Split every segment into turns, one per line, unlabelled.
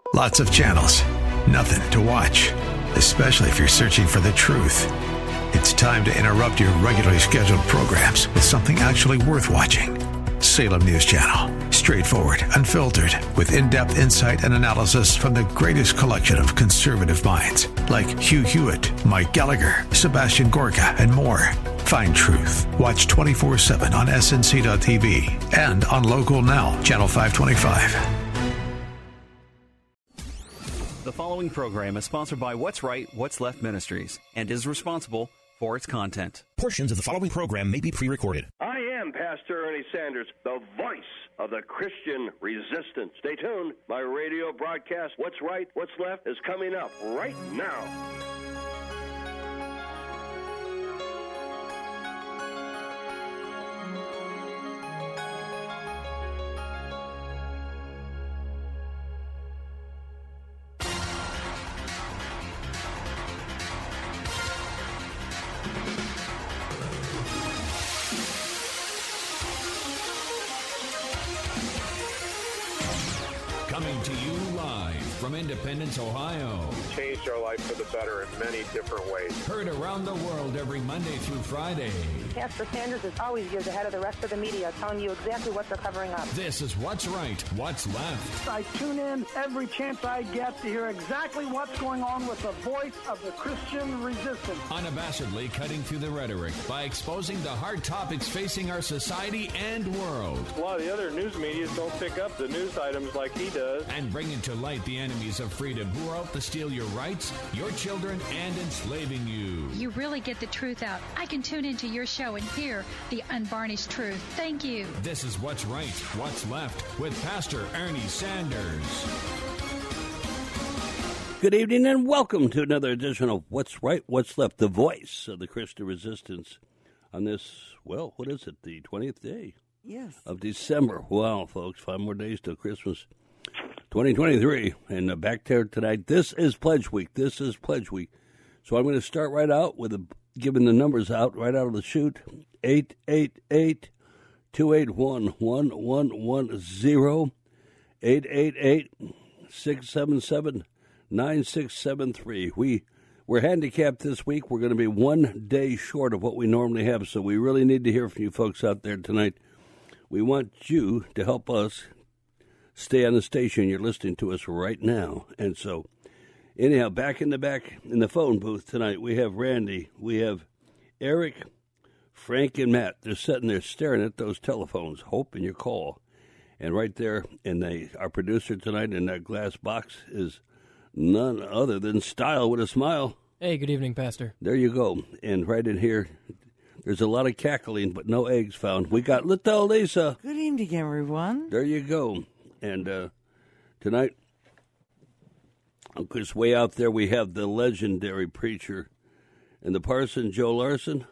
Lots of channels, nothing to watch, especially if you're searching for the truth. It's time to interrupt your regularly scheduled programs with something actually worth watching. Salem News Channel. Straightforward, unfiltered, with in-depth insight and analysis from the greatest collection of conservative minds like Hugh Hewitt, Mike Gallagher, Sebastian Gorka, and more. Find truth. Watch 24/7 on snc.tv and on Local Now, Channel 525.
The following program is sponsored by What's Right, What's Left Ministries and is responsible for its content.
Portions of the following program may be pre-recorded.
I am Pastor Ernie Sanders, the voice of the Christian resistance. Stay tuned. My radio broadcast, What's Right, What's Left, is coming up right now.
Coming to you live from Independence, Ohio.
Changed our life for the better in many different ways.
Heard around the world every Monday through Friday.
Pastor Sanders is always years ahead of the rest of the media, telling you exactly what they're covering up.
This is What's Right, What's Left.
I tune in every chance I get to hear exactly what's going on with the voice of the Christian resistance.
Unabashedly cutting through the rhetoric by exposing the hard topics facing our society and world.
A lot of the other news media don't pick up the news items like he does.
And bringing to light the enemies of freedom who are out to steal your rights, your children, and enslaving you.
You really get the truth out. I can tune into your show and hear the unvarnished truth. Thank you.
This is What's Right, What's Left with Pastor Ernie Sanders.
Good evening and welcome to another edition of What's Right, What's Left, the voice of the Christian resistance on this, well, what is it, the 20th day?
Yes.
Of December. Wow, folks, 5 more days till Christmas 2023. And back there tonight, this is Pledge Week. This is Pledge Week. So I'm going to start right out with giving the numbers out right out of the chute. 888-281-1110. 888-677-9673. We're handicapped this week. We're going to be 1 day short of what we normally have, so we really need to hear from you folks out there tonight. We want you to help us stay on the station. You're listening to us right now. And so, anyhow, back in the phone booth tonight, we have Randy, we have Eric, Frank, and Matt. They're sitting there staring at those telephones, hoping you call. And right there, our producer tonight in that glass box is none other than Style with a smile.
Hey, good evening, Pastor.
There you go. And right in here, there's a lot of cackling, but no eggs found. We got little Lisa.
Good evening, everyone.
There you go. And tonight, of course, way out there, we have the legendary preacher and the Parson Joe Larson.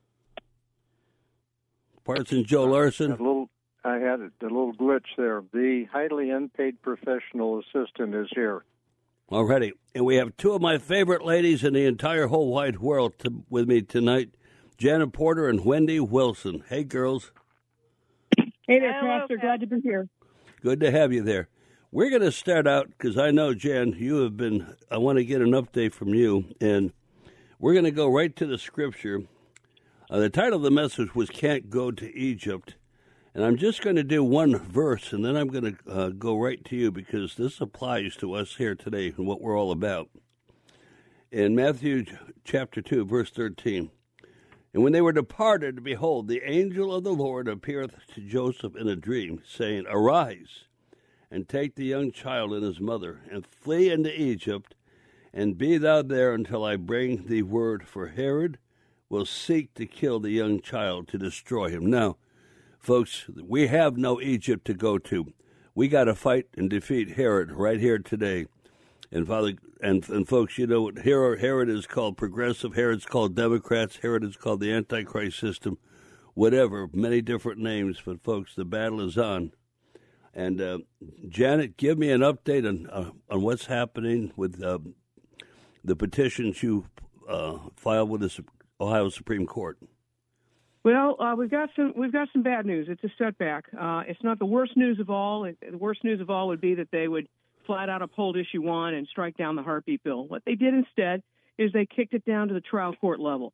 Parson Joe Larson.
I had a little glitch there. The highly unpaid professional assistant is here.
Already. And we have two of my favorite ladies in the entire whole wide world with me tonight, Janet Porter and Wendy Wilson. Hey, girls.
Hey there, Pastor. Glad to be here.
Good to have you there. We're going to start out, because I know, Jan, I want to get an update from you, and we're going to go right to the scripture. The title of the message was Can't Go to Egypt, and I'm just going to do one verse, and then I'm going to go right to you, because this applies to us here today and what we're all about. In Matthew chapter 2, verse 13, and when they were departed, behold, the angel of the Lord appeareth to Joseph in a dream, saying, Arise, and take the young child and his mother, and flee into Egypt, and be thou there until I bring thee word, for Herod will seek to kill the young child to destroy him. Now, folks, we have no Egypt to go to. We got to fight and defeat Herod right here today. And Father, and folks, you know what Herod is called progressive, Herod's called Democrats, Herod is called the Antichrist system, whatever, many different names. But folks, the battle is on. And Janet, give me an update on what's happening with the petitions you filed with the Ohio Supreme Court.
Well, we've got some bad news. It's a setback. It's not the worst news of all. The worst news of all would be that they would flat out uphold issue 1 and strike down the heartbeat bill. What they did instead is they kicked it down to the trial court level.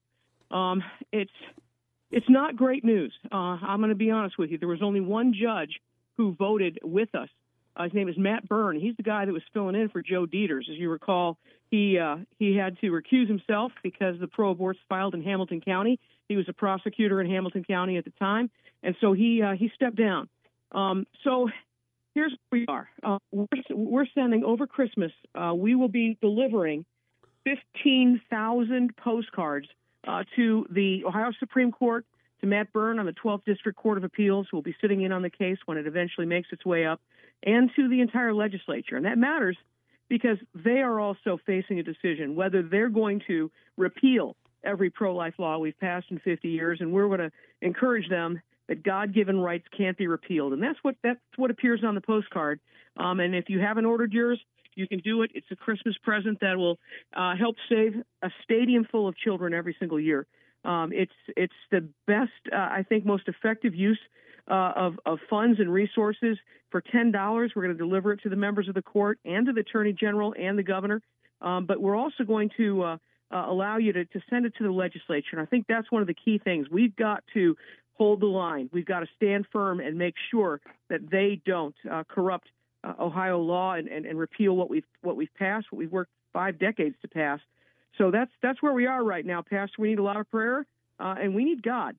It's not great news. I'm going to be honest with you. There was only one judge who voted with us. His name is Matt Byrne. He's the guy that was filling in for Joe Dieters. As you recall, he had to recuse himself because the pro-aborts filed in Hamilton County. He was a prosecutor in Hamilton County at the time, and so he stepped down. So here's where we are. We're sending over Christmas. We will be delivering 15,000 postcards to the Ohio Supreme Court, to Matt Byrne on the 12th District Court of Appeals, who will be sitting in on the case when it eventually makes its way up, and to the entire legislature. And that matters because they are also facing a decision whether they're going to repeal every pro-life law we've passed in 50 years, and we're going to encourage them that God-given rights can't be repealed. And that's what appears on the postcard. And if you haven't ordered yours, you can do it. It's a Christmas present that will help save a stadium full of children every single year. It's the best, I think, most effective use of funds and resources. For $10, we're going to deliver it to the members of the court and to the Attorney General and the Governor. But we're also going to allow you to send it to the legislature. And I think that's one of the key things. We've got to hold the line. We've got to stand firm and make sure that they don't corrupt Ohio law and repeal what we've passed, what we've worked 5 decades to pass. So that's where we are right now, Pastor. We need a lot of prayer, and we need God.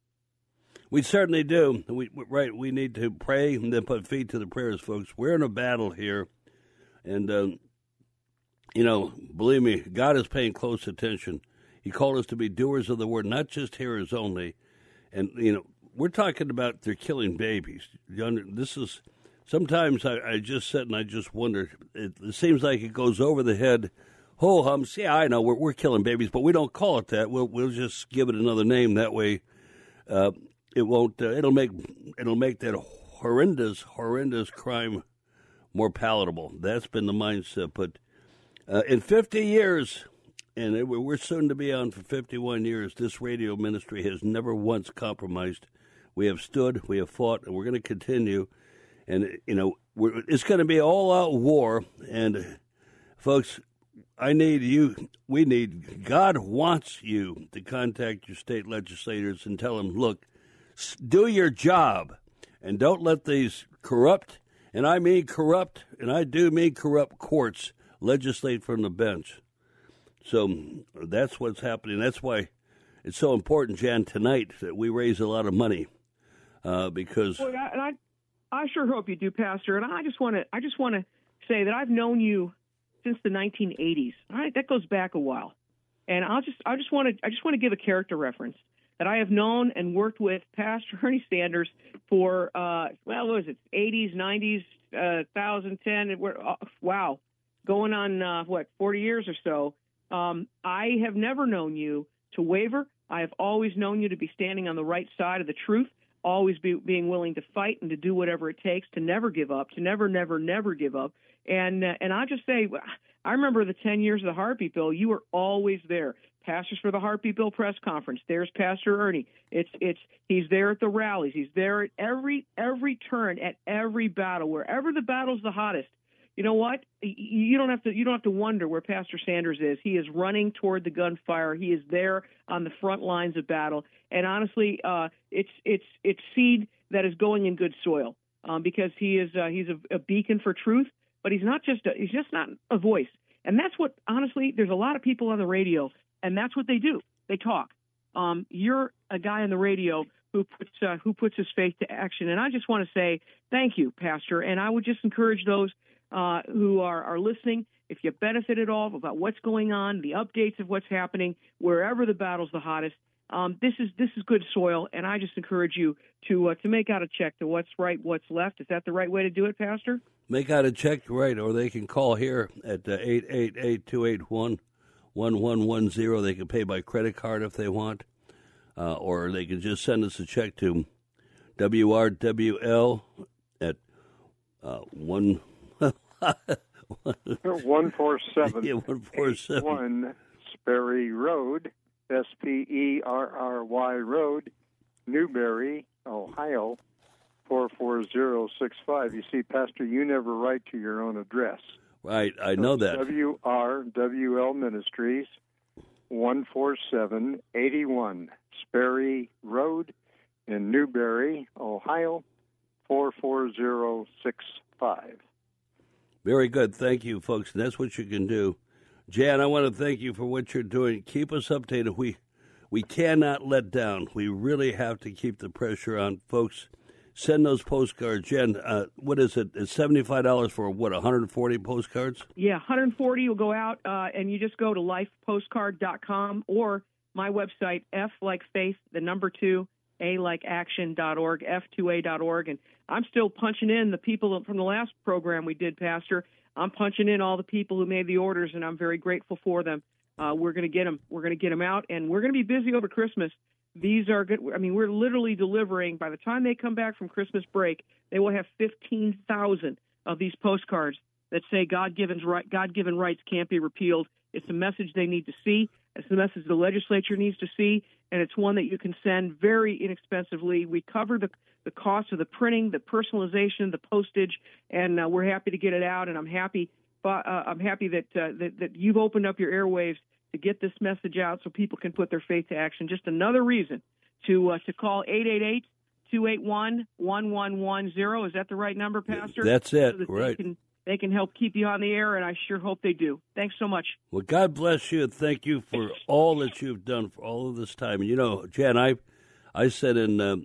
We certainly do. We need to pray and then put feet to the prayers, folks. We're in a battle here, and believe me, God is paying close attention. He called us to be doers of the word, not just hearers only. And we're talking about they're killing babies. This is sometimes I just sit and I just wonder. It seems like it goes over the head. Ho hums. Yeah, I know we're killing babies, but we don't call it that. We'll just give it another name. That way, it won't. It'll make that horrendous crime more palatable. That's been the mindset. But in 50 years, and we're soon to be on for 51 years, this radio ministry has never once compromised. We have stood, we have fought, and we're going to continue. And it's going to be all-out war. And folks, I need you. God wants you to contact your state legislators and tell them, look, do your job and don't let these corrupt, and I mean corrupt, and I do mean corrupt courts legislate from the bench. So that's what's happening. That's why it's so important, Jan, tonight that we raise a lot of money because.
Well, I sure hope you do, Pastor. And I just want to say that I've known you since the 1980s. All right, that goes back a while, and I just want to give a character reference that I have known and worked with Pastor Ernie Sanders for what was it, 80s, 90s, 2010. Wow, going on 40 years or so. I have never known you to waver. I have always known you to be standing on the right side of the truth, always being willing to fight and to do whatever it takes, to never give up, to never give up. And I just say, I remember the 10 years of the Heartbeat Bill. You were always there. Pastors for the Heartbeat Bill press conference. There's Pastor Ernie. He's there at the rallies. He's there at every turn, at every battle, wherever the battle's the hottest. You know what? You don't have to wonder where Pastor Sanders is. He is running toward the gunfire. He is there on the front lines of battle. And honestly, it's seed that is going in good soil because he's a beacon for truth. But he's just not a voice. And that's what, honestly, there's a lot of people on the radio, and that's what they do. They talk. You're a guy on the radio who puts his faith to action. And I just want to say thank you, Pastor. And I would just encourage those who are listening, if you benefit at all about what's going on, the updates of what's happening, wherever the battle's the hottest, this is good soil. And I just encourage you to make out a check to what's right, what's left. Is that the right way to do it, Pastor?
Make out a check, right, or they can call here at 888-281-1110. They can pay by credit card if they want, or they can just send us a check to WRWL at
147 Sperry Road, Sperry Road, Newberry, Ohio, 44065. You see, Pastor, you never write to your own address.
Right, I know that.
WRWL Ministries, 14781 Sperry Road in Newberry, Ohio, 44065.
Very good. Thank you, folks. And that's what you can do. Jan, I want to thank you for what you're doing. Keep us updated. We cannot let down. We really have to keep the pressure on, folks. Send those postcards. Jen, what is it? It's $75 for, 140 postcards?
Yeah, 140 will go out, and you just go to lifepostcard.com or my website, F like faith, the number 2, A like action.org, F2A.org. And I'm still punching in the people from the last program we did, Pastor. I'm punching in all the people who made the orders, and I'm very grateful for them. We're going to get them. We're going to get them out, and we're going to be busy over Christmas. These are good. I mean, we're literally delivering. By the time they come back from Christmas break, they will have 15,000 of these postcards that say God-given rights can't be repealed. It's a message they need to see. It's a message the legislature needs to see, and it's one that you can send very inexpensively. We cover the cost of the printing, the personalization, the postage, and we're happy to get it out. And I'm happy that you've opened up your airwaves to get this message out so people can put their faith to action. Just another reason to call 888-281-1110. Is that the right number, Pastor?
That's it,
so that
right.
They can help keep you on the air, and I sure hope they do. Thanks so much.
Well, God bless you, and thank you for all that you've done for all of this time. And, you know, Jan, I sent in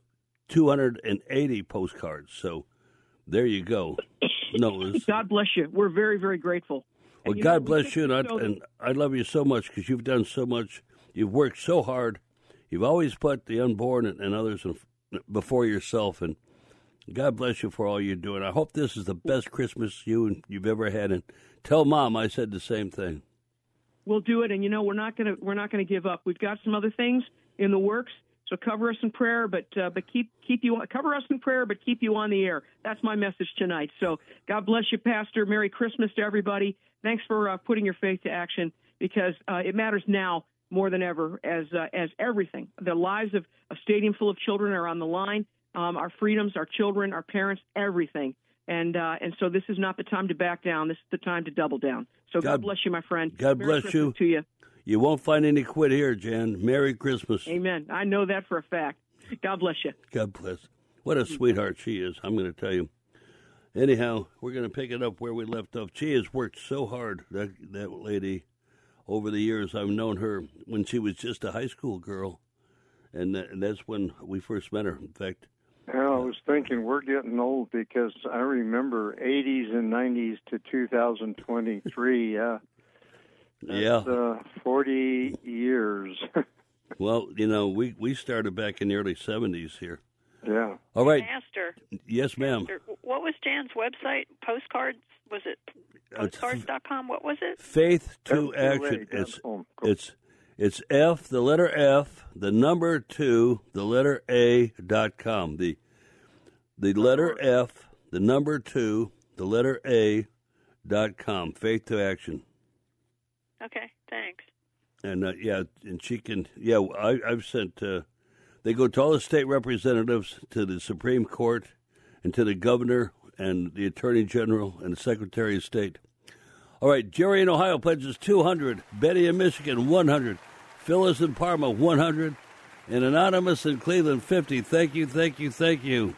280 postcards, so there you go. No,
God bless you. We're very, very grateful.
Well, God bless you, and I love you so much because you've done so much. You've worked so hard. You've always put the unborn and others before yourself, and God bless you for all you're doing. I hope this is the best Christmas you've ever had, and tell Mom I said the same thing.
We'll do it, and you know we're not gonna give up. We've got some other things in the works. So cover us in prayer, but keep you cover us in prayer, but keep you on the air. That's my message tonight. So God bless you, Pastor. Merry Christmas to everybody. Thanks for putting your faith to action because it matters now more than ever as everything. The lives of a stadium full of children are on the line. Our freedoms, our children, our parents, everything. And so this is not the time to back down. This is the time to double down. So God bless you, my friend.
God
Merry
bless
Christmas
you.
To you.
You won't find any quit here, Jan. Merry Christmas.
Amen. I know that for a fact. God bless you.
God bless. What a sweetheart she is, I'm going to tell you. Anyhow, we're going to pick it up where we left off. She has worked so hard, that lady, over the years. I've known her when she was just a high school girl, and that's when we first met her, in fact.
Well, I was thinking we're getting old because I remember 80s and 90s to 2023, That's 40 years.
Well, you know, we started back in the early 70s here.
Yeah.
All right.
Pastor.
Yes, ma'am.
Pastor, what was Jan's website? Postcards? Was it postcards.com? What was it?
Faith to Action. It's F, the letter F, the number 2, the letter A.com. The letter F, the number 2, the letter A.com. Faith to Action.
Okay, thanks.
And, and she can, I've sent, they go to all the state representatives, to the Supreme Court, and to the governor, and the Attorney General, and the Secretary of State. All right, Jerry in Ohio pledges 200, Betty in Michigan, 100, Phyllis in Parma, 100, and Anonymous in Cleveland, 50. Thank you, thank you, thank you.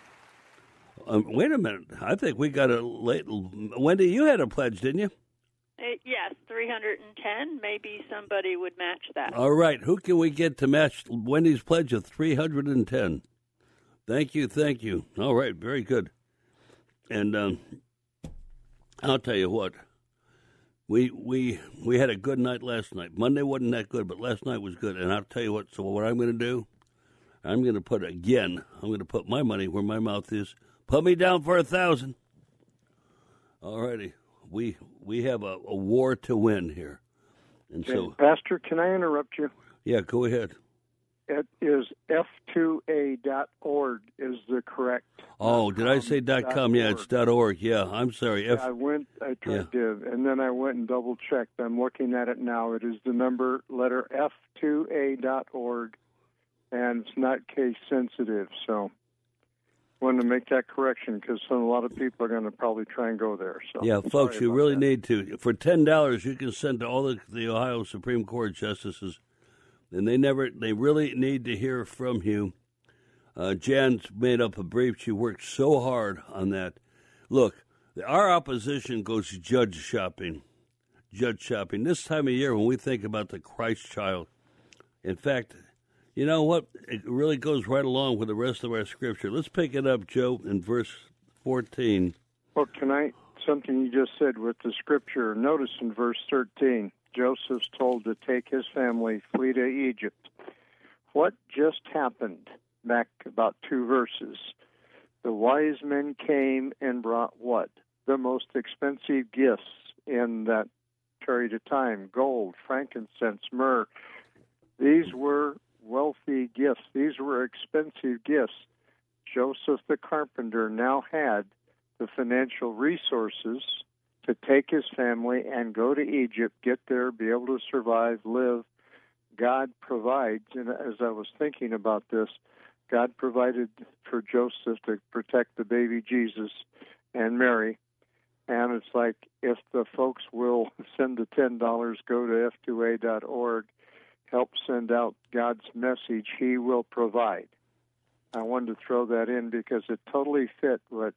Wait a minute. I think we got a late. Wendy, you had a pledge, didn't you?
Yes, 310. Maybe somebody would match that.
All right. Who can we get to match Wendy's pledge of 310? Thank you, thank you. All right, very good. And I'll tell you what. We had a good night last night. Monday wasn't that good, but last night was good. And I'll tell you what. So what I'm going to do, I'm going to put my money where my mouth is. Put me down for 1,000. All righty. We have a war to win here. And so,
Pastor, can I interrupt you?
Yeah, go ahead.
It is F2A.org is the correct.
Oh, did I say .com? Yeah, it's .org. Yeah, I'm sorry.
I tried to, and then I went and double-checked. I'm looking at it now. It is the letter F2A.org, and it's not case-sensitive, so. wanted to make that correction because a lot of people are going to probably try and go there. So
yeah, folks, you really need to. For $10, you can send to all the Ohio Supreme Court justices, and they really need to hear from you. Jan's made up a brief. She worked so hard on that. Look, our opposition goes judge shopping. This time of year when we think about the Christ child. In fact, you know what? It really goes right along with the rest of our scripture. Let's pick it up, Joe, in verse 14.
Well, something you just said with the scripture, notice in verse 13, Joseph's told to take his family, flee to Egypt. What just happened back about 2 verses? The wise men came and brought what? The most expensive gifts in that period of time, gold, frankincense, myrrh. These were wealthy gifts. These were expensive gifts. Joseph the carpenter now had the financial resources to take his family and go to Egypt, get there, be able to survive, live. God provides, and as I was thinking about this, God provided for Joseph to protect the baby Jesus and Mary. And it's like, if the folks will send the $10, go to f2a.org, help send out God's message, He will provide. I wanted to throw that in because it totally fit what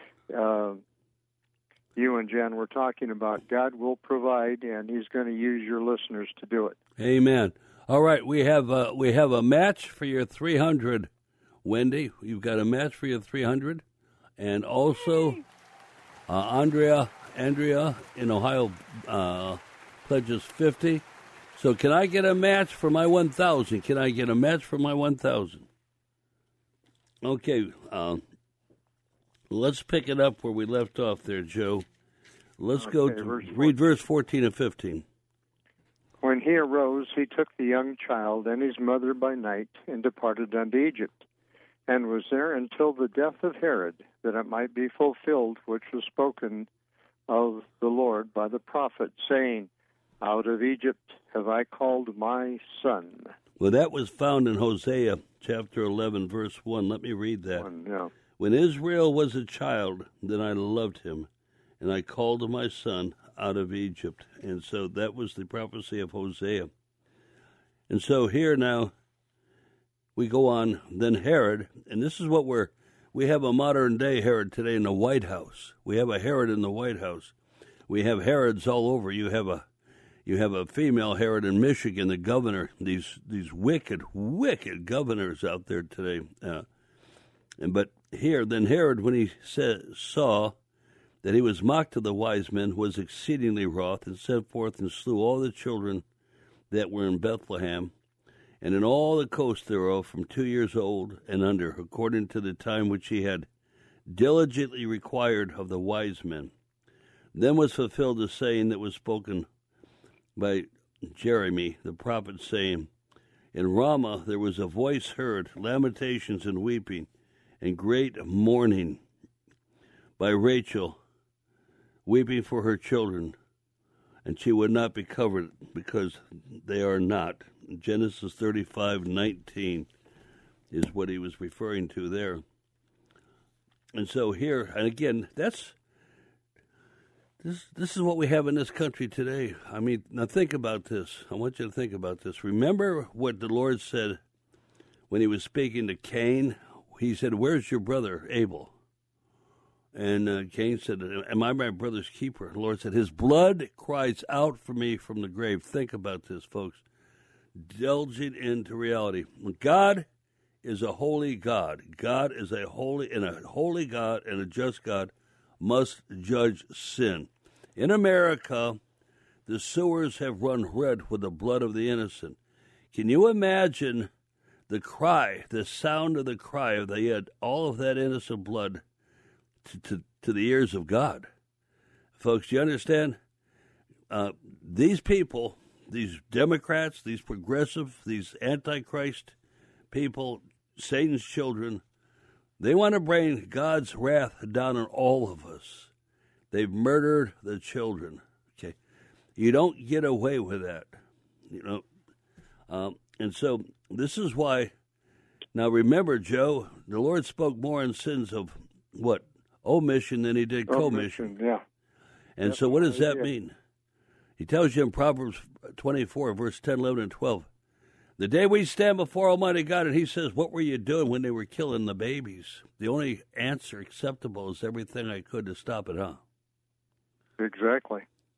you and Jen were talking about. God will provide, and He's going to use your listeners to do it.
Amen. All right, we have a match for your 300, Wendy. You've got a match for your 300, and also Andrea in Ohio pledges 50. So can I get a match for my 1,000? Can I get a match for my 1,000? Okay, let's pick it up where we left off there, Joe. Let's go to read verse 14 and 15.
When he arose, he took the young child and his mother by night and departed unto Egypt, and was there until the death of Herod, that it might be fulfilled which was spoken of the Lord by the prophet, saying, Out of Egypt have I called my son.
Well, that was found in Hosea chapter 11, verse 1. Let me read that.
Yeah.
When Israel was a child, then I loved him, and I called my son out of Egypt. And so that was the prophecy of Hosea. And so here now we go on. Then Herod, and this is what we have a modern day Herod today in the White House. We have a Herod in the White House. We have Herods all over. You have a female Herod in Michigan, the governor. These wicked governors out there today. But here, then Herod, when he saw that he was mocked of the wise men, was exceedingly wroth, and sent forth and slew all the children that were in Bethlehem, and in all the coast thereof, from 2 years old and under, according to the time which he had diligently required of the wise men. Then was fulfilled the saying that was spoken by Jeremy the prophet, saying, In Ramah there was a voice heard, lamentations and weeping, and great mourning by Rachel, weeping for her children, and she would not be covered because they are not. Genesis 35:19 is what he was referring to there. And so here, and again, this is what we have in this country today. I mean, now think about this. I want you to think about this. Remember what the Lord said when he was speaking to Cain? He said, Where's your brother Abel? And Cain said, Am I my brother's keeper? The Lord said, His blood cries out for me from the grave. Think about this, folks. Delging into reality. God is a holy God. God is a holy God and a just God must judge sin. In America, the sewers have run red with the blood of the innocent. Can you imagine the cry, the sound of the cry of all of that innocent blood to the ears of God? Folks, you understand? These people, these Democrats, these progressive, these Antichrist people, Satan's children, they want to bring God's wrath down on all of us. They've murdered the children. Okay, you don't get away with that, you know. And so this is why Now remember, Joe, the Lord spoke more in sins of what? Omission than he did commission.
Yeah.
And so what does that mean? He tells you in Proverbs 24, verse 10, 11, and 12, the day we stand before Almighty God, and he says, what were you doing when they were killing the babies? The only answer acceptable is everything I could to stop it, huh?
Exactly.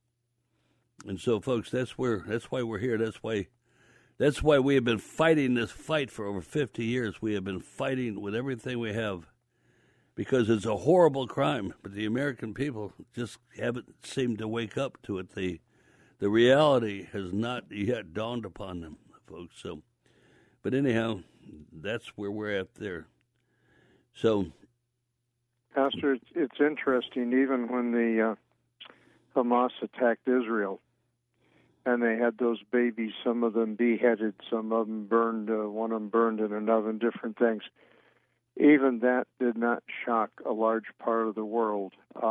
And so, folks, that's why we're here. That's why we have been fighting this fight for over 50 years. We have been fighting with everything we have because it's a horrible crime, but the American people just haven't seemed to wake up to it. The reality has not yet dawned upon them, folks. So, but anyhow, that's where we're at there. So,
Pastor, it's interesting, even when the Hamas attacked Israel, and they had those babies, some of them beheaded, some of them burned, one of them burned in an oven, different things. Even that did not shock a large part of the world.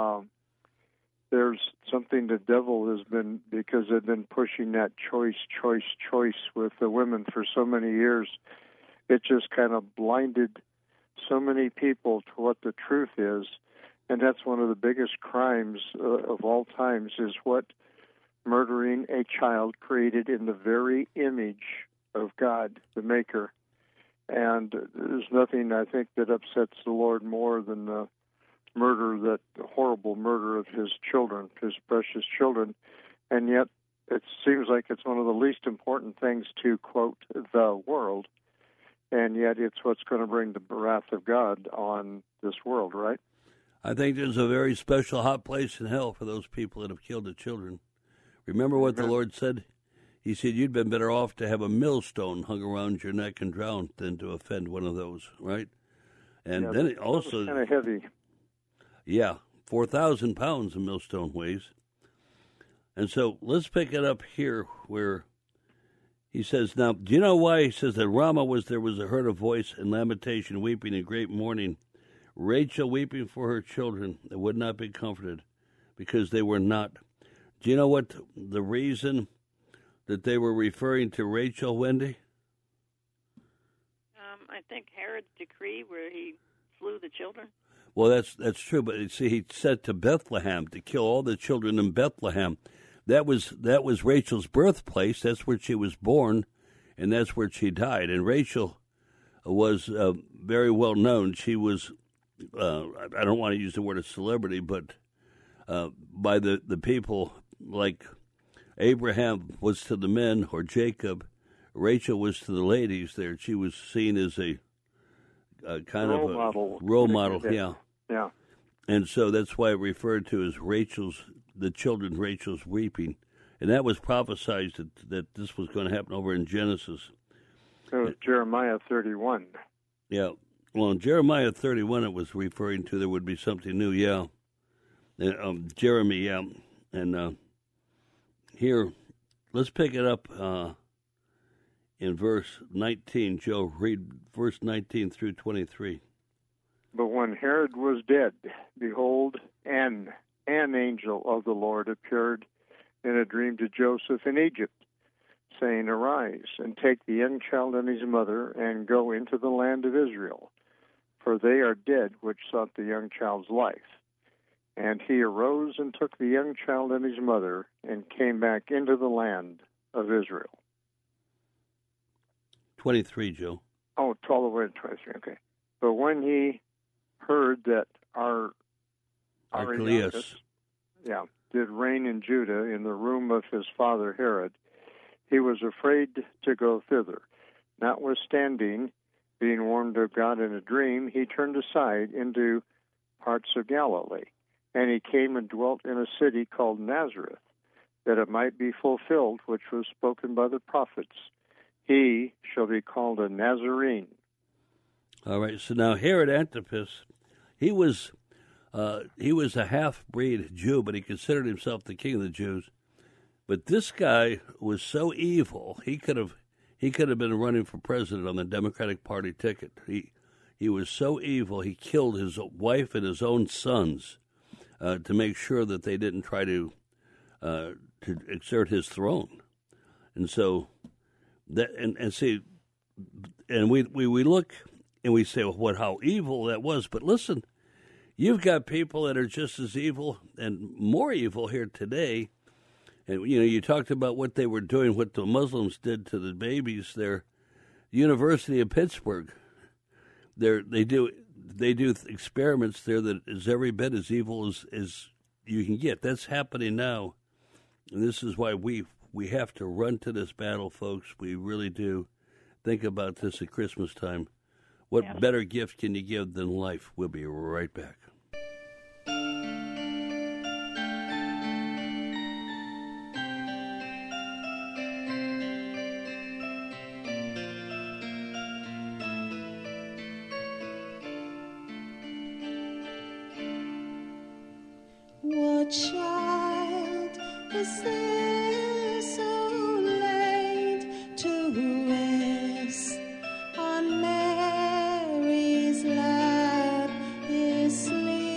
There's something the devil has been, because they've been pushing that choice with the women for so many years, it just kind of blinded so many people to what the truth is. And that's one of the biggest crimes of all times, is what murdering a child created in the very image of God, the Maker. And there's nothing, I think, that upsets the Lord more than the horrible murder of his children, his precious children. And yet it seems like it's one of the least important things to, quote, the world. And yet it's what's going to bring the wrath of God on this world, right?
I think there's a very special hot place in hell for those people that have killed the children. Remember what the Lord said? He said, you'd been better off to have a millstone hung around your neck and drown than to offend one of those, right? And then it also...
kind of heavy.
Yeah, 4,000 pounds a millstone weighs. And so let's pick it up here where he says, now, do you know why? He says that there was a heard a voice and lamentation, weeping and great mourning. Rachel weeping for her children that would not be comforted because they were not. Do you know what the reason that they were referring to Rachel, Wendy?
I think Herod's decree where he slew the children.
Well, that's true, but see, he said to Bethlehem to kill all the children in Bethlehem. That was Rachel's birthplace. That's where she was born, and that's where she died. And Rachel was very well known. She was, I don't want to use the word of celebrity, but by the people, like Abraham was to the men, or Jacob, Rachel was to the ladies there. She was seen as a kind of a role model, yeah.
Yeah.
And so that's why it referred to as the children, Rachel's weeping. And that was prophesied that this was going to happen over in Genesis.
It was Jeremiah 31.
Yeah. Well, in Jeremiah 31, it was referring to there would be something new, yeah. Jeremy, yeah. And here, let's pick it up in verse 19. Joe, read verse 19 through 23.
But when Herod was dead, behold, an angel of the Lord appeared in a dream to Joseph in Egypt, saying, arise, and take the young child and his mother, and go into the land of Israel, for they are dead which sought the young child's life. And he arose and took the young child and his mother, and came back into the land of Israel.
23, Joe.
Oh, it's all the way to 23, okay. But when he heard that Archelaus did reign in Judah in the room of his father Herod, he was afraid to go thither. Notwithstanding, being warned of God in a dream, he turned aside into parts of Galilee. And he came and dwelt in a city called Nazareth, that it might be fulfilled which was spoken by the prophets. He shall be called a Nazarene.
All right, so now Herod Antipas, he was a half-breed Jew, but he considered himself the king of the Jews. But this guy was so evil, he could have been running for president on the Democratic Party ticket. He was so evil, he killed his wife and his own sons to make sure that they didn't try to exert his throne. And so that and see, and we look and we say, well, how evil that was. But listen, you've got people that are just as evil and more evil here today. And, you talked about what they were doing, what the Muslims did to the babies there. University of Pittsburgh, they do experiments there that is every bit as evil as you can get. That's happening now. And this is why we have to run to this battle, folks. We really do. Think about this at Christmas time. What better gift can you give than life? We'll be right back.
What child is this so late to rest on Mary's lap is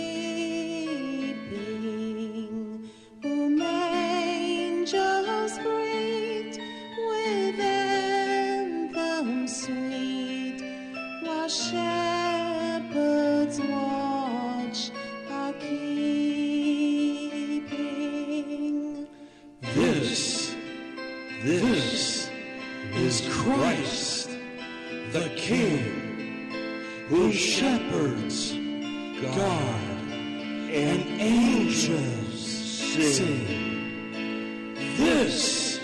sleeping, whom angels greet with anthems sweet, while shepherds watch our keeping.
This is Christ, the King, whom shepherds guard and angels sing. This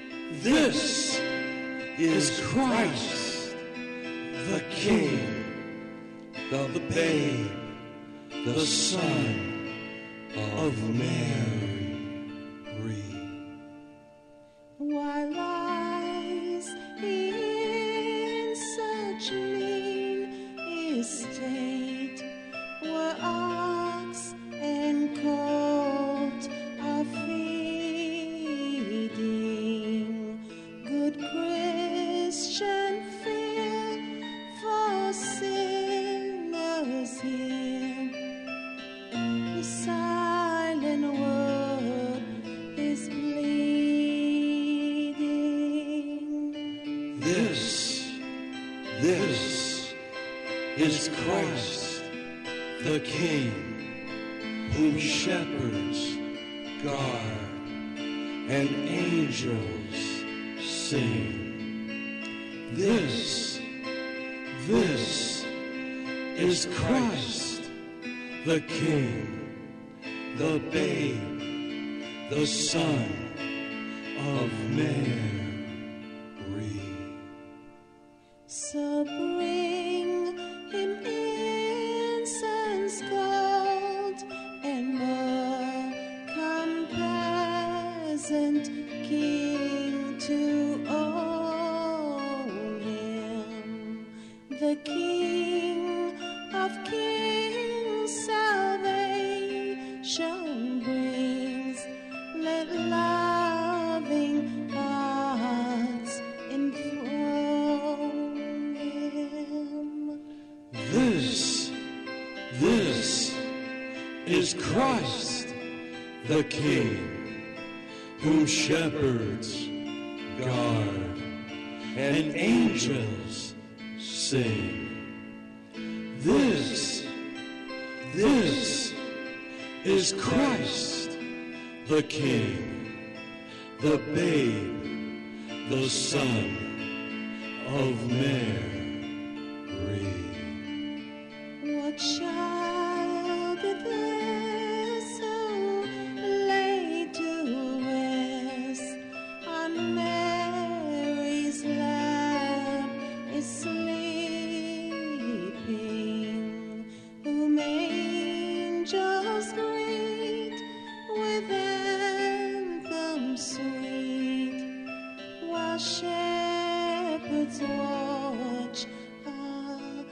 is Christ, the King, the babe, the Son of Mary.
Why lies he in such mean estate, where ox and colt are feeding? Good Christian, fear for sinners here. The silent word is bleeding.
This is Christ, the King, whom shepherds guard and angels sing. This is Christ, the King, the babe, the Son of Mary.
So bring him incense, gold, and myrrh. Come, peasant king, to own him, the King of kings. Salvation brings. Let loving hearts enthrone him.
This is Christ, the King, whom shepherds guard and angels sing. This is Christ, the King, the babe, the Son of Mary.
What child is this so laid to rest on Mary's lap is sleeping, whom angels greet with anthems sweet, while shepherds watch our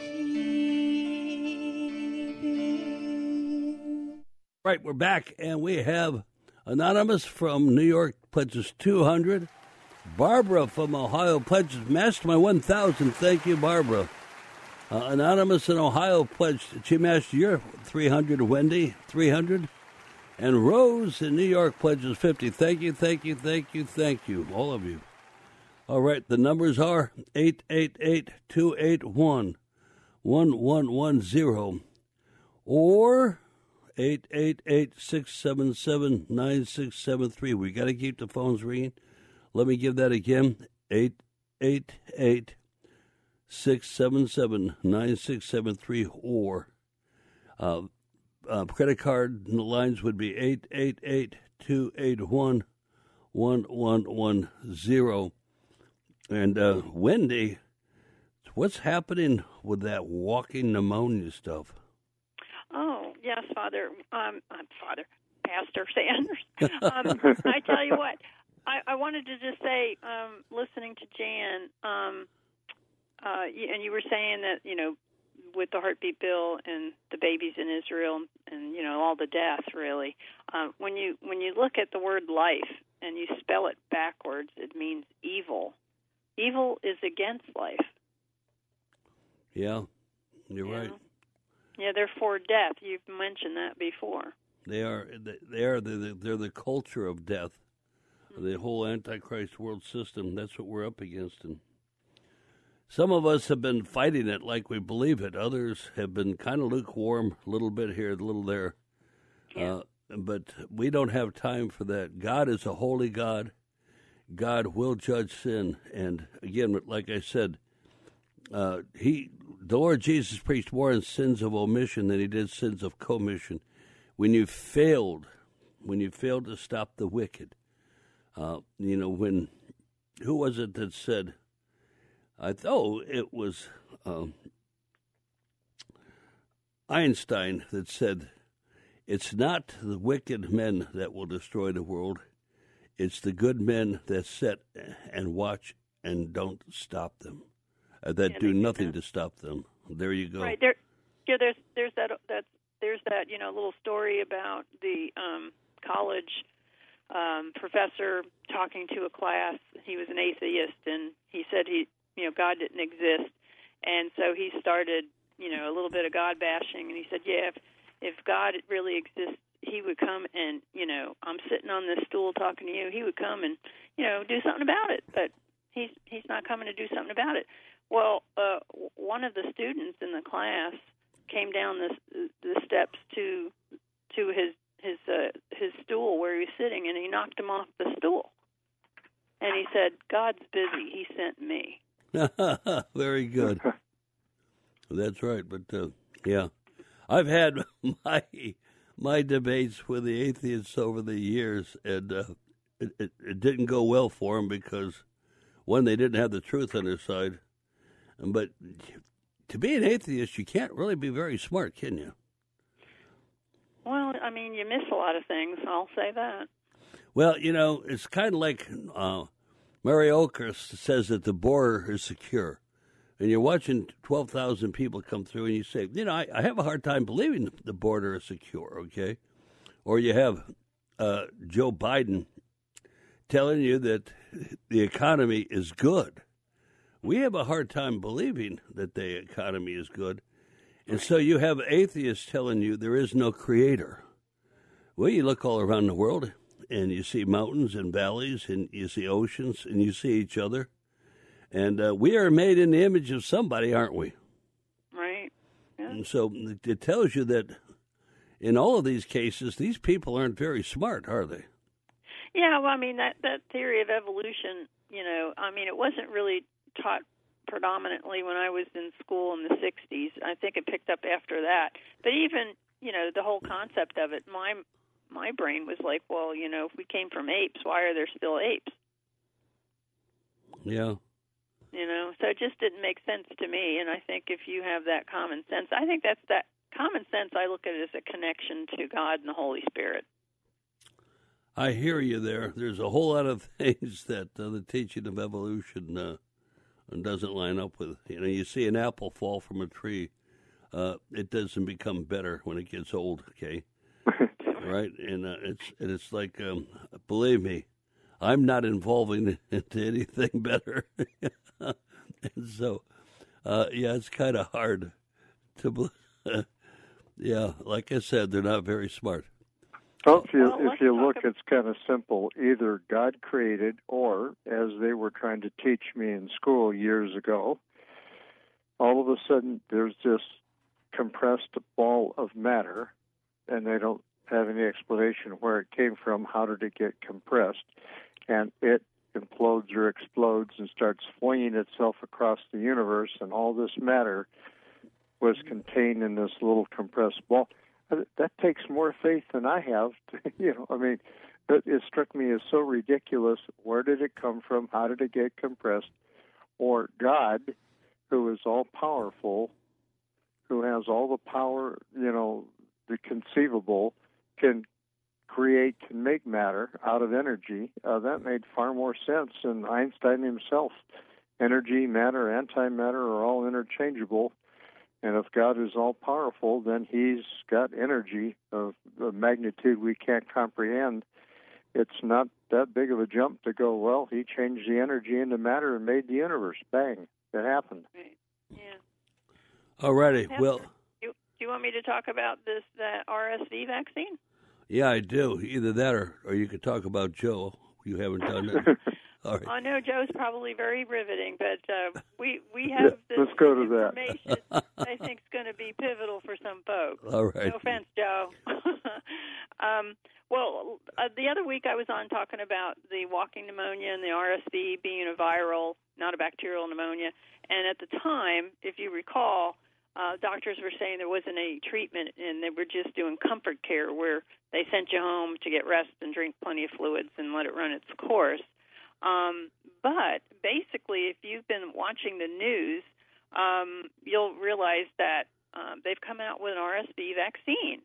keeping.
Right, we're back, and we have Anonymous from New York pledges 200. Barbara from Ohio pledges matched my 1,000. Thank you, Barbara. Anonymous in Ohio pledged, she matched your 300. Wendy, 300. And Rose in New York pledges 50. Thank you, all of you. All right, the numbers are 888-281-0010. 1110 or 888-677-9673. We got to keep the phones ringing. Let me give that again. 888-677-9673 or credit card lines would be 888-281-1110. And Wendy, what's happening with that walking pneumonia stuff?
Oh, yes, Pastor Sanders. I tell you what, I wanted to just say, listening to Jan, and you were saying that, with the heartbeat bill and the babies in Israel and, all the death, really, when you look at the word life and you spell it backwards, it means evil. Evil is against life.
Yeah, you're right.
Yeah, they're for death. You've mentioned that before.
They're the culture of death. The whole Antichrist world system, that's what we're up against. And some of us have been fighting it like we believe it. Others have been kind of lukewarm, a little bit here, a little there.
Yeah.
But we don't have time for that. God is a holy God. God will judge sin. And again, like I said, the Lord Jesus preached more in sins of omission than he did sins of commission. When you failed to stop the wicked, who was it that said? It was Einstein that said, "It's not the wicked men that will destroy the world; it's the good men that sit and watch and don't stop them." That do nothing to stop them. There you go.
Right there. Yeah, there's that little story about the college professor talking to a class. He was an atheist, and he said God didn't exist, and so he started a little bit of God bashing, and he said, yeah, if God really exists, he would come and I'm sitting on this stool talking to you. He would come and do something about it, but he's not coming to do something about it. Well, one of the students in the class came down the steps to his stool where he was sitting, and he knocked him off the stool. And he said, "God's busy. He sent me."
Very good. That's right. But yeah, I've had my debates with the atheists over the years, and it didn't go well for them because one, they didn't have the truth on their side. But to be an atheist, you can't really be very smart, can you?
Well, I mean, you miss a lot of things, I'll say that.
Well, it's kind of like Mary Oakhurst says that the border is secure. And you're watching 12,000 people come through, and you say, I have a hard time believing the border is secure, okay? Or you have Joe Biden telling you that the economy is good. We have a hard time believing that the economy is good. And so you have atheists telling you there is no creator. Well, you look all around the world, and you see mountains and valleys, and you see oceans, and you see each other. And we are made in the image of somebody, aren't we?
Right. Yeah.
And so it tells you that in all of these cases, these people aren't very smart, are they?
Yeah, well, I mean, that theory of evolution, it wasn't really taught predominantly when I was in school in the 60s. I think it picked up after that. But even, the whole concept of it, my brain was like, well, if we came from apes, why are there still apes?
Yeah.
So it just didn't make sense to me. And I think if you have that common sense, I think that's that common sense, I look at it as a connection to God and the Holy Spirit.
I hear you there. There's a whole lot of things that the teaching of evolution doesn't line up with. You see an apple fall from a tree. It doesn't become better when it gets old, okay? Right? And it's like, believe me, I'm not involving into anything better. And so, it's kind of hard to yeah, like I said, they're not very smart.
Well, if you look, it's kind of simple. Either God created, or, as they were trying to teach me in school years ago, all of a sudden there's this compressed ball of matter, and they don't have any explanation where it came from. How did it get compressed? And it implodes or explodes and starts flinging itself across the universe, and all this matter was contained in this little compressed ball. That takes more faith than I have. It struck me as so ridiculous. Where did it come from? How did it get compressed? Or God, who is all-powerful, who has all the power, the conceivable, can create and make matter out of energy. That made far more sense than Einstein himself. Energy, matter, antimatter are all interchangeable. And if God is all-powerful, then he's got energy of a magnitude we can't comprehend. It's not that big of a jump to go, well, he changed the energy into matter and made the universe. Bang. It happened.
Right. Yeah.
All righty. Well,
do you want me to talk about that RSV vaccine?
Yeah, I do. Either that or you could talk about Joe. You haven't done it. All right.
I know Joe's probably very riveting, but we have this
Let's go to
information I think is going to be pivotal for some folks.
All right.
No offense, Joe. The other week I was on talking about the walking pneumonia and the RSV being a viral, not a bacterial pneumonia. And at the time, if you recall, doctors were saying there wasn't any treatment, and they were just doing comfort care where they sent you home to get rest and drink plenty of fluids and let it run its course. But basically, if you've been watching the news, you'll realize that they've come out with an RSV vaccine.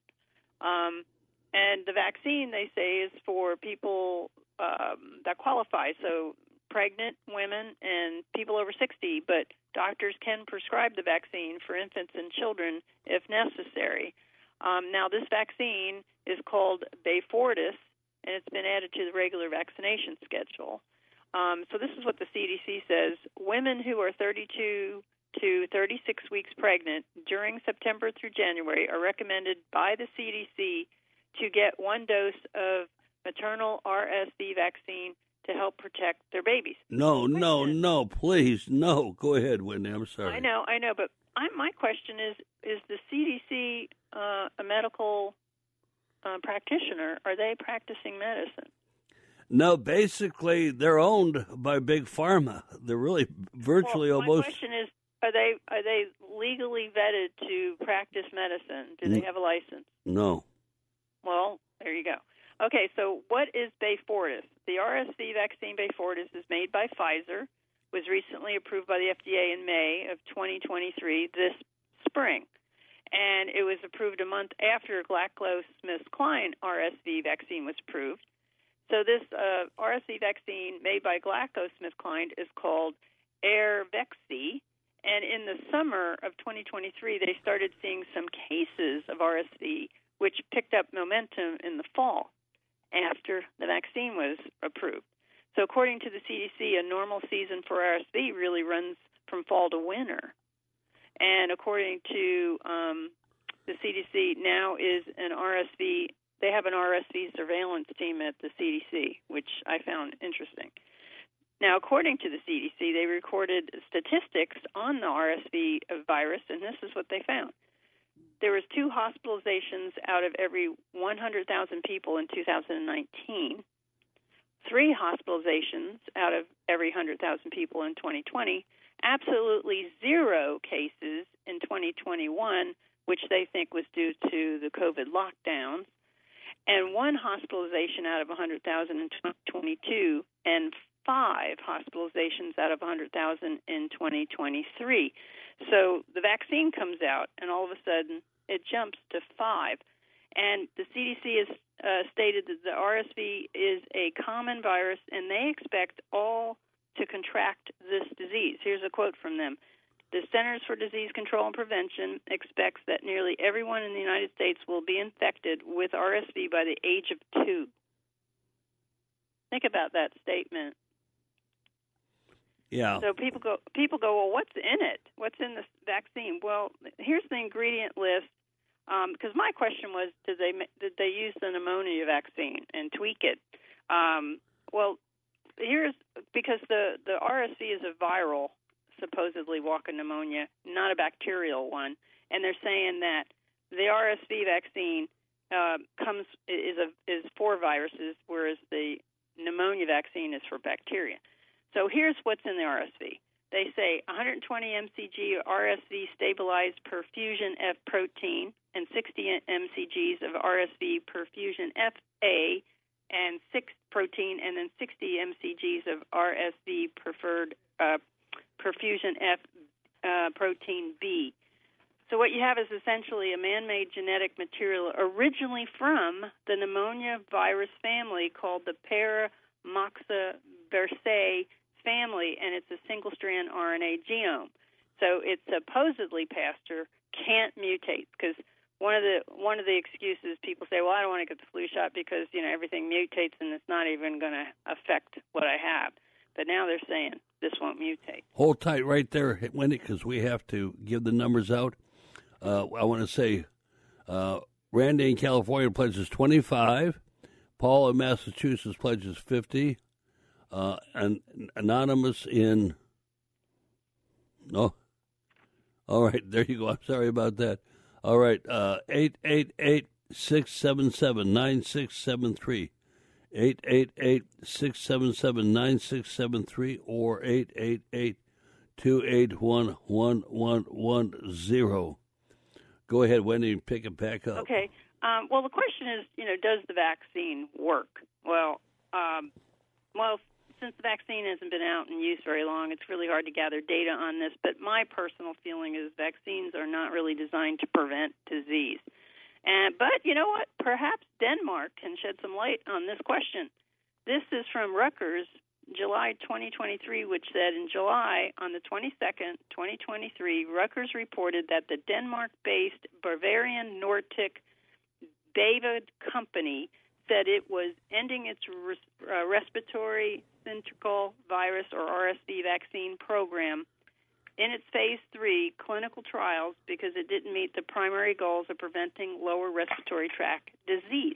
And the vaccine, they say, is for people that qualify, so pregnant women and people over 60, but doctors can prescribe the vaccine for infants and children if necessary. Now, this vaccine is called Beyfortus, and it's been added to the regular vaccination schedule. So this is what the CDC says. Women who are 32 to 36 weeks pregnant during September through January are recommended by the CDC to get one dose of maternal RSV vaccine to help protect their babies.
No, please, no. Go ahead, Whitney. I'm sorry.
I know, but my question is the CDC a medical practitioner? Are they practicing medicine?
No, basically, they're owned by Big Pharma. They're really virtually almost.
My question is, are they legally vetted to practice medicine? Do they have a license?
No.
Well, there you go. Okay, so what is Beyfortus? The RSV vaccine Beyfortus is made by Pfizer, was recently approved by the FDA in May of 2023, this spring. And it was approved a month after GlaxoSmithKline RSV vaccine was approved. So this RSV vaccine made by GlaxoSmithKline is called Airvexy. And in the summer of 2023, they started seeing some cases of RSV, which picked up momentum in the fall after the vaccine was approved. So according to the CDC, a normal season for RSV really runs from fall to winter. And according to the CDC, now is an RSV, they have an RSV surveillance team at the CDC, which I found interesting. Now, according to the CDC, they recorded statistics on the RSV virus, and this is what they found. There was 2 hospitalizations out of every 100,000 people in 2019, 3 hospitalizations out of every 100,000 people in 2020, absolutely 0 cases in 2021, which they think was due to the COVID lockdowns, and 1 hospitalization out of 100,000 in 2022, and 5 hospitalizations out of 100,000 in 2023. So the vaccine comes out, and all of a sudden it jumps to 5. And the CDC has stated that the RSV is a common virus, and they expect all to contract this disease. Here's a quote from them. The Centers for Disease Control and Prevention expects that nearly everyone in the United States will be infected with RSV by the age of 2. Think about that statement.
Yeah.
So people go, well, what's in it? What's in this vaccine? Well, here's the ingredient list. Because my question was, did they use the pneumonia vaccine and tweak it? Well, because the RSV is a viral supposedly walking pneumonia, not a bacterial one. And they're saying that the RSV vaccine is for viruses, whereas the pneumonia vaccine is for bacteria. So here's what's in the RSV. They say 120 mcg RSV stabilized perfusion F protein and 60 mcgs of RSV perfusion FA and 6 protein, and then 60 mcgs of RSV preferred perfusion F protein B. So what you have is essentially a man-made genetic material originally from the pneumonia virus family called the Paramoxavirinae family, and it's a single-strand RNA genome. So it supposedly, Pastor, can't mutate, because one of the excuses people say, well, I don't want to get the flu shot because everything mutates and it's not even going to affect what I have. But now they're saying this won't mutate.
Hold tight right there, Wendy, because we have to give the numbers out. I want to say Randy in California pledges 25, Paul in Massachusetts pledges 50, and Anonymous in... Oh, all right, there you go. I'm sorry about that. All right, 888-677-9673. 888-677-9673 or 888-281-1110. Go ahead, Wendy, and pick it back up.
Okay. Well, the question is, does the vaccine work? Well, since the vaccine hasn't been out in use very long, it's really hard to gather data on this. But my personal feeling is vaccines are not really designed to prevent disease. But you know what? Perhaps Denmark can shed some light on this question. This is from Rutgers, July 2023, which said in July, on the 22nd, 2023, Rutgers reported that the Denmark-based Bavarian Nordic David Company said it was ending its respiratory syncytial virus, or RSV, vaccine program in its phase 3 clinical trials because it didn't meet the primary goals of preventing lower respiratory tract disease.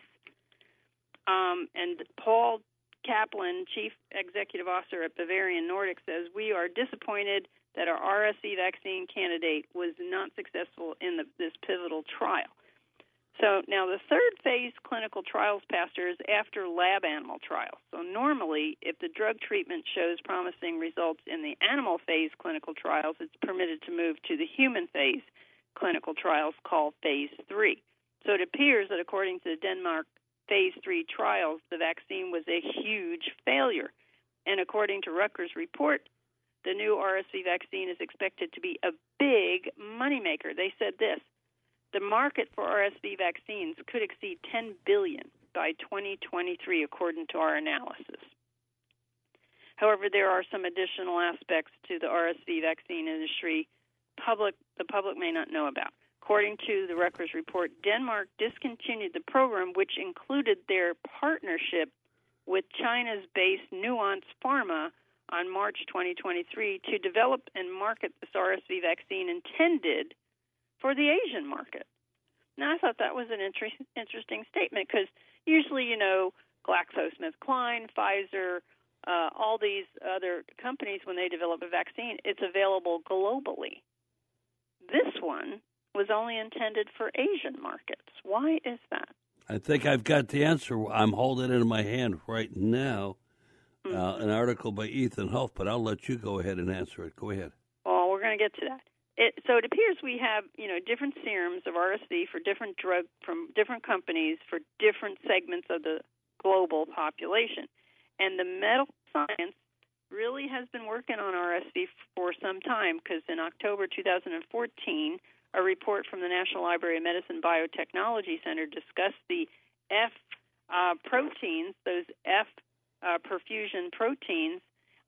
And Paul Kaplan, Chief Executive Officer at Bavarian Nordic, says, we are disappointed that our RSV vaccine candidate was not successful in this pivotal trial. So now the third phase clinical trials, Pastor, is after lab animal trials. So normally, if the drug treatment shows promising results in the animal phase clinical trials, it's permitted to move to the human phase clinical trials called phase 3. So it appears that according to the Denmark phase 3 trials, the vaccine was a huge failure. And according to Rutgers' report, the new RSV vaccine is expected to be a big moneymaker. They said this: the market for RSV vaccines could exceed $10 billion by 2023, according to our analysis. However, there are some additional aspects to the RSV vaccine industry the public may not know about. According to the Rutgers report, Denmark discontinued the program, which included their partnership with China's based Nuance Pharma on March 2023 to develop and market this RSV vaccine intended for the Asian market. Now, I thought that was an interesting statement because usually, GlaxoSmithKline, Pfizer, all these other companies, when they develop a vaccine, it's available globally. This one was only intended for Asian markets. Why is that?
I think I've got the answer. I'm holding it in my hand right now, an article by Ethan Huff, but I'll let you go ahead and answer it. Go ahead.
Well, we're going to get to that. So it appears we have, different serums of RSV for different drugs from different companies for different segments of the global population. And the medical science really has been working on RSV for some time because in October 2014, a report from the National Library of Medicine Biotechnology Center discussed the F proteins, those F perfusion proteins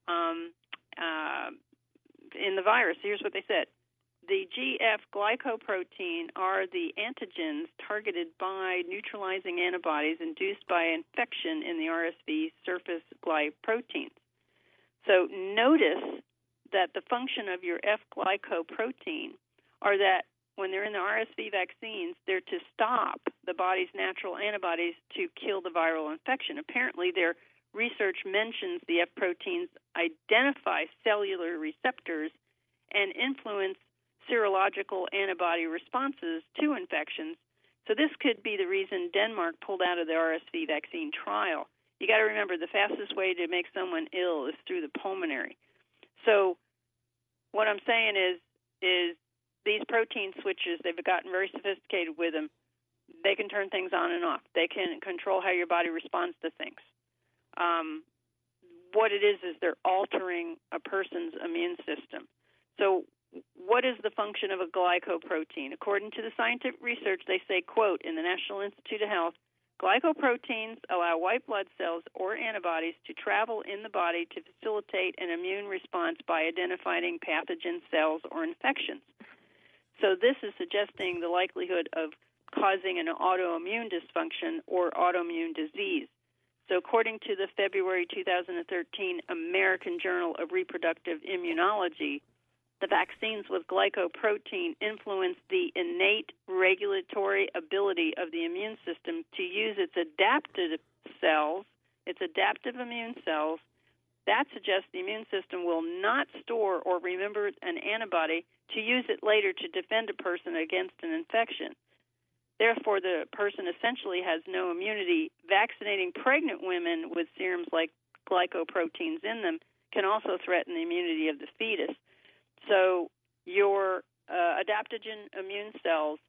in the virus. Here's what they said. The GF glycoprotein are the antigens targeted by neutralizing antibodies induced by infection in the RSV surface glycoproteins. So notice that the function of your F glycoprotein are that when they're in the RSV vaccines, they're to stop the body's natural antibodies to kill the viral infection. Apparently, their research mentions the F proteins identify cellular receptors and influence serological antibody responses to infections. So this could be the reason Denmark pulled out of the RSV vaccine trial. You got to remember, the fastest way to make someone ill is through the pulmonary. So what I'm saying is these protein switches, they've gotten very sophisticated with them. They can turn things on and off. They can control how your body responds to things. What it is they're altering a person's immune system. So what is the function of a glycoprotein? According to the scientific research, they say, quote, in the National Institute of Health, glycoproteins allow white blood cells or antibodies to travel in the body to facilitate an immune response by identifying pathogen cells or infections. So this is suggesting the likelihood of causing an autoimmune dysfunction or autoimmune disease. So according to the February 2013 American Journal of Reproductive Immunology, the vaccines with glycoprotein influence the innate regulatory ability of the immune system to use its adaptive cells, its adaptive immune cells. That suggests the immune system will not store or remember an antibody to use it later to defend a person against an infection. Therefore, the person essentially has no immunity. Vaccinating pregnant women with serums like glycoproteins in them can also threaten the immunity of the fetus. So your adaptogen immune cells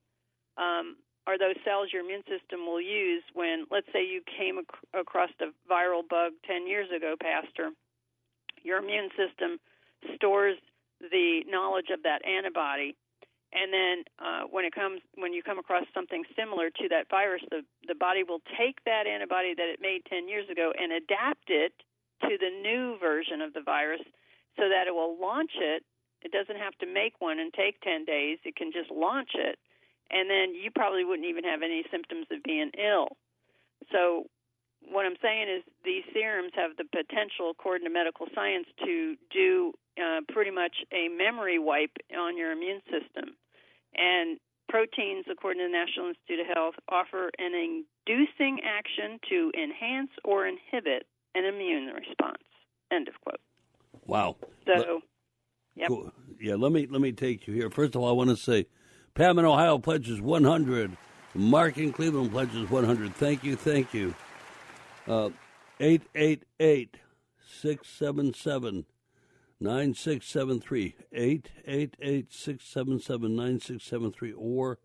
are those cells your immune system will use when, let's say, you came across a viral bug 10 years ago, Pastor. Your immune system stores the knowledge of that antibody, and then when you come across something similar to that virus, the body will take that antibody that it made 10 years ago and adapt it to the new version of the virus so that it will launch it. It doesn't have to make one and take 10 days. It can just launch it, and then you probably wouldn't even have any symptoms of being ill. So what I'm saying is these serums have the potential, according to medical science, to do pretty much a memory wipe on your immune system. And proteins, according to the National Institute of Health, offer an inducing action to enhance or inhibit an immune response. End of quote.
Wow.
So... Yep.
Cool. Yeah, let me take you here. First of all, I want to say, Pam in Ohio pledges 100. Mark in Cleveland pledges 100. Thank you. 888-677-9673. 888-677-9673 or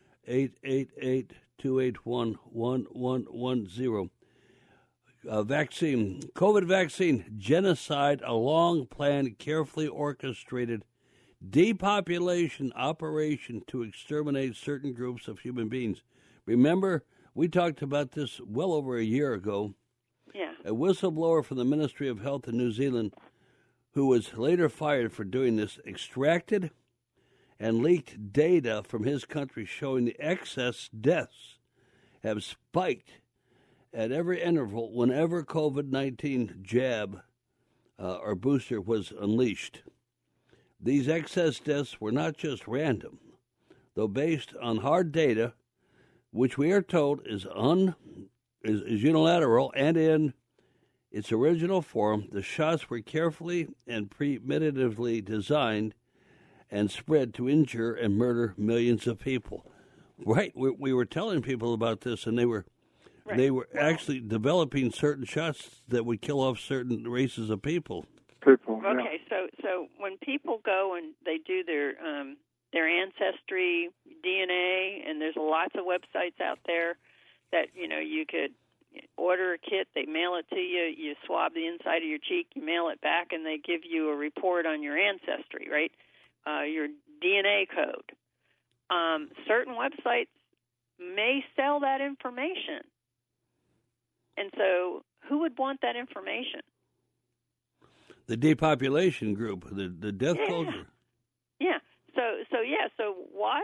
888-281-1110. Vaccine, COVID vaccine, genocide, a long-planned, carefully orchestrated depopulation operation to exterminate certain groups of human beings. Remember, we talked about this well over a year ago.
Yeah.
A whistleblower from the Ministry of Health in New Zealand, who was later fired for doing this, extracted and leaked data from his country showing the excess deaths have spiked at every interval whenever COVID-19 jab or booster was unleashed. These excess deaths were not just random, though based on hard data, which we are told is unilateral and in its original form. The shots were carefully and premeditatively designed and spread to injure and murder millions of people. Right, we were telling people about this, and they were actually developing certain shots that would kill off certain races of people.
Okay, so when people go and they do their ancestry DNA, and there's lots of websites out there that you could order a kit, they mail it to you, you swab the inside of your cheek, you mail it back, and they give you a report on your ancestry, right? Your DNA code. Certain websites may sell that information. And so who would want that information?
The depopulation group, the death culture.
Yeah. So why,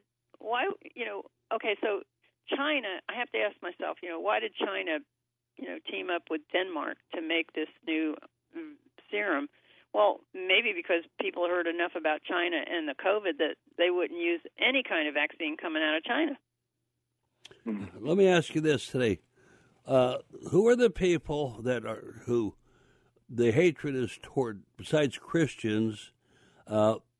okay, so China, I have to ask myself, why did China, team up with Denmark to make this new serum? Well, maybe because people heard enough about China and the COVID that they wouldn't use any kind of vaccine coming out of China.
Let me ask you this today. Who are the people who the hatred is toward, besides Christians,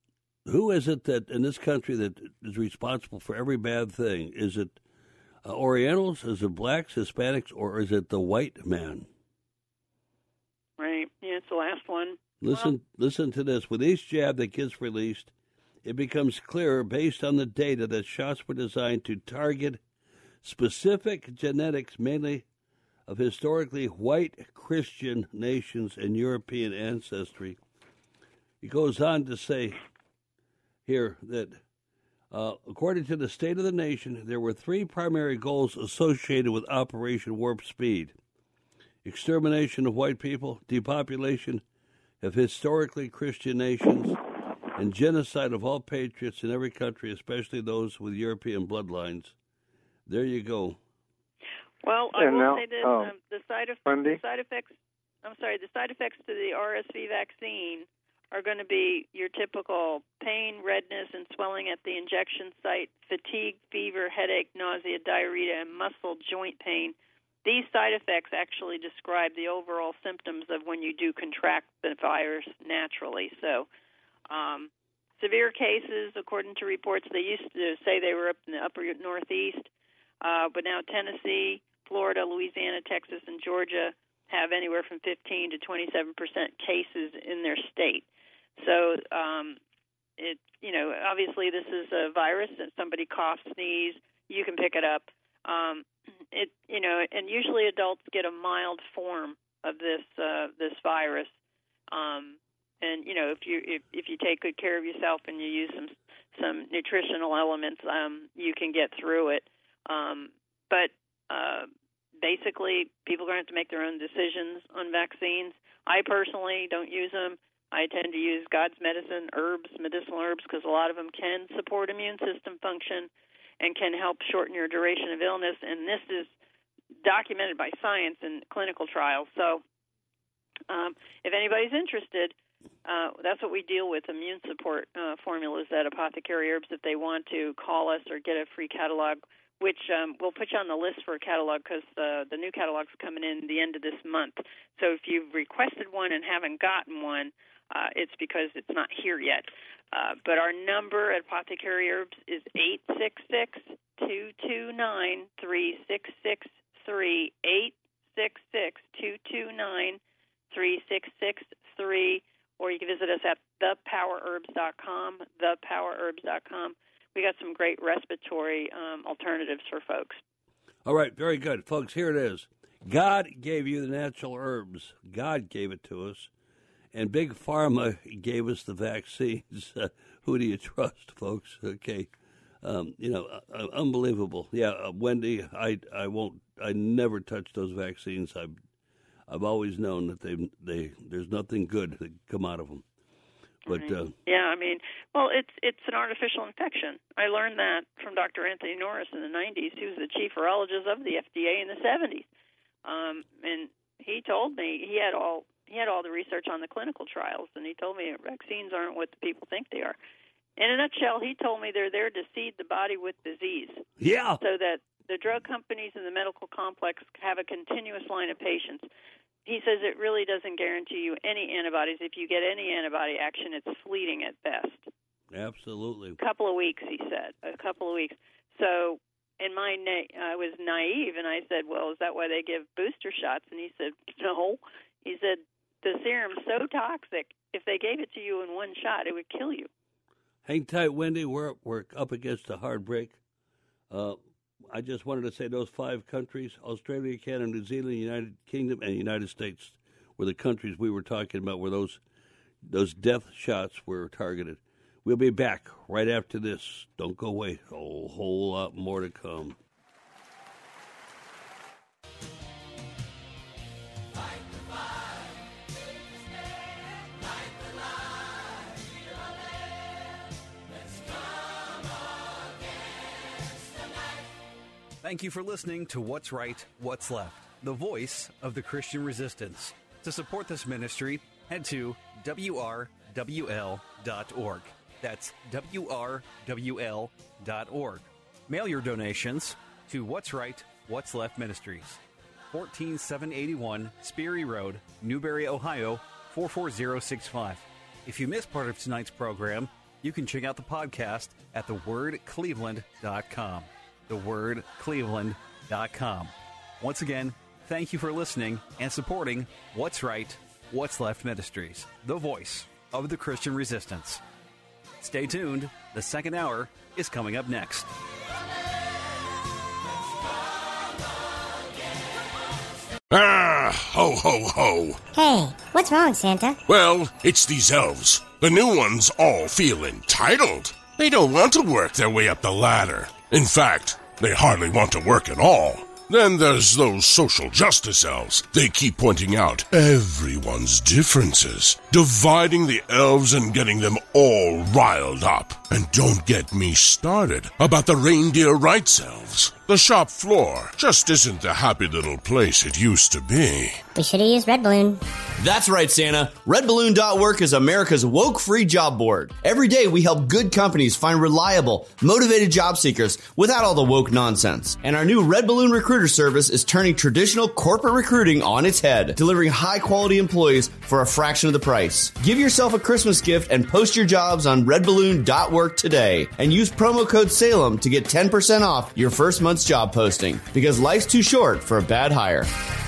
who is it that in this country that is responsible for every bad thing? Is it Orientals? Is it blacks, Hispanics, or is it the white man?
Right. Yeah, it's the last one.
Listen to this. With each jab that gets released, it becomes clearer based on the data that shots were designed to target specific genetics, mainly of historically white Christian nations and European ancestry. He goes on to say here that according to the State of the Nation, there were 3 primary goals associated with Operation Warp Speed: extermination of white people, depopulation of historically Christian nations, and genocide of all patriots in every country, especially those with European bloodlines. There you go.
Well, I will say this: the side effects. I'm sorry. The side effects to the RSV vaccine are going to be your typical pain, redness, and swelling at the injection site, fatigue, fever, headache, nausea, diarrhea, and muscle joint pain. These side effects actually describe the overall symptoms of when you do contract the virus naturally. So, severe cases, according to reports, they used to say they were up in the upper Northeast, but now Tennessee, Florida, Louisiana, Texas, and Georgia have anywhere from 15 to 27% cases in their state. So, obviously this is a virus, and somebody coughs, sneeze, you can pick it up. And usually adults get a mild form of this virus. If you take good care of yourself and you use some nutritional elements, you can get through it. But basically, people are going to have to make their own decisions on vaccines. I personally don't use them. I tend to use God's medicine, medicinal herbs, because a lot of them can support immune system function and can help shorten your duration of illness. And this is documented by science in clinical trials. So if anybody's interested, that's what we deal with, immune support formulas at Apothecary Herbs. If they want to call us or get a free catalog, which we'll put you on the list for a catalog because the new catalog's coming in the end of this month. So if you've requested one and haven't gotten one, it's because it's not here yet. But our number at Apothecary Herbs is 866-229-3663, 866-229-3663, or you can visit us at thepowerherbs.com, thepowerherbs.com. We got some great respiratory alternatives for folks.
All right, very good. Folks, here it is. God gave you the natural herbs. God gave it to us. And Big Pharma gave us the vaccines. Who do you trust, folks? Okay. Unbelievable. Yeah, Wendy, I never touch those vaccines. I've always known that there's nothing good that come out of them. But it's an artificial infection. I learned that from Dr. Anthony Norris in the 90s. He was the chief virologist of the FDA in the 70s, and he told me he had all the research on the clinical trials, and he told me vaccines aren't what the people think they are. In a nutshell, he told me they're there to seed the body with disease. Yeah.
So that the drug companies and the medical complex have a continuous line of patients. He says it really doesn't guarantee you any antibodies. If you get any antibody action, it's fleeting at best.
Absolutely.
A couple of weeks, he said. A couple of weeks. So I was naive, and I said, well, is that why they give booster shots? And he said, no. He said, the serum's so toxic, if they gave it to you in one shot, it would kill you.
Hang tight, Wendy. We're up against a hard break. I just wanted to say those 5 countries, Australia, Canada, New Zealand, United Kingdom, and United States, were the countries we were talking about where those death shots were targeted. We'll be back right after this. Don't go away. A whole lot more to come.
Thank you for listening to What's Right, What's Left, the voice of the Christian resistance. To support this ministry, head to WRWL.org. That's WRWL.org. Mail your donations to What's Right, What's Left Ministries, 14781 Speary Road, Newberry, Ohio, 44065. If you missed part of tonight's program, You can check out the podcast at thewordcleveland.com. Thewordcleveland.com. Once again, thank you for listening and supporting What's Right, What's Left Ministries, the voice of the Christian resistance. Stay tuned. The second hour is coming up next.
Ah, ho, ho, ho.
Hey, what's wrong, Santa?
Well, it's these elves. The new ones all feel entitled. They don't want to work their way up the ladder. In fact, they hardly want to work at all. Then there's those social justice elves. They keep pointing out everyone's differences, dividing the elves and getting them all riled up. And don't get me started about the reindeer rights elves. The shop floor just isn't the happy little place it used to be.
We should have used Red Balloon.
That's right, Santa. RedBalloon.work is America's woke-free job board. Every day we help good companies find reliable, motivated job seekers without all the woke nonsense. And our new Red Balloon recruiter service is turning traditional corporate recruiting on its head, delivering high-quality employees for a fraction of the price. Give yourself a Christmas gift and post your jobs on RedBalloon.work today. And use promo code Salem to get 10% off your first month's job posting, because life's too short for a bad hire.